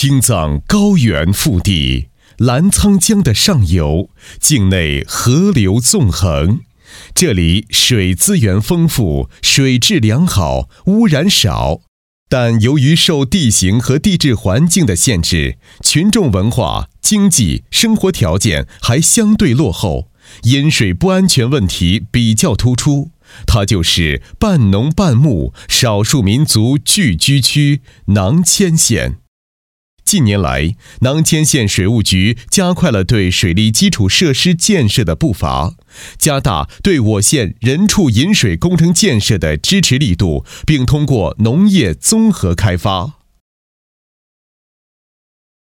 青藏高原腹地，澜沧江的上游，境内河流纵横。这里水资源丰富，水质良好，污染少。但由于受地形和地质环境的限制，群众文化、经济、生活条件还相对落后，饮水不安全问题比较突出。它就是半农半牧少数民族聚居区囊谦县。近年来，囊谦县水务局加快了对水利基础设施建设的步伐，加大对我县人畜饮水工程建设的支持力度，并通过农业综合开发、